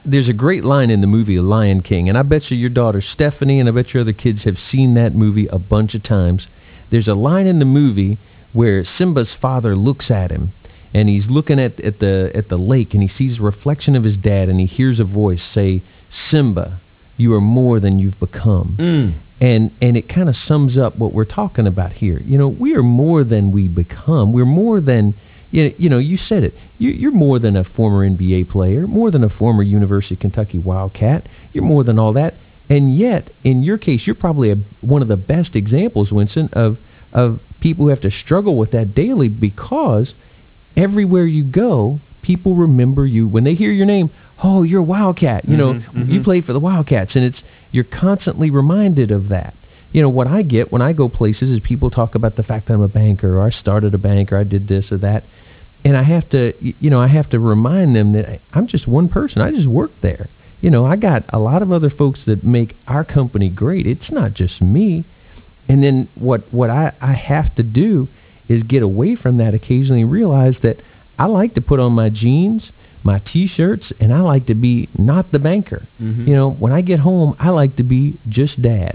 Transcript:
There's a great line in the movie Lion King, and I bet you your daughter Stephanie and I bet your other kids have seen that movie a bunch of times. There's a line in the movie where Simba's father looks at him, and he's looking at the lake, and he sees a reflection of his dad, and he hears a voice say, "Simba, you are more than you've become." And it kind of sums up what we're talking about here. We are more than we become. We're more than, you said it. You're more than a former NBA player, more than a former University of Kentucky Wildcat. You're more than all that. And yet, in your case, you're probably one of the best examples, Winston, of people who have to struggle with that daily, because everywhere you go, people remember you. When they hear your name, oh, you're a Wildcat. You played for the Wildcats, and you're constantly reminded of that. What I get when I go places is people talk about the fact that I'm a banker, or I started a bank, or I did this or that. And I have to remind them that I'm just one person. I just work there. I got a lot of other folks that make our company great. It's not just me. And then what I have to do is get away from that occasionally and realize that I like to put on my jeans, my T-shirts, and I like to be not the banker. When I get home, I like to be just dad.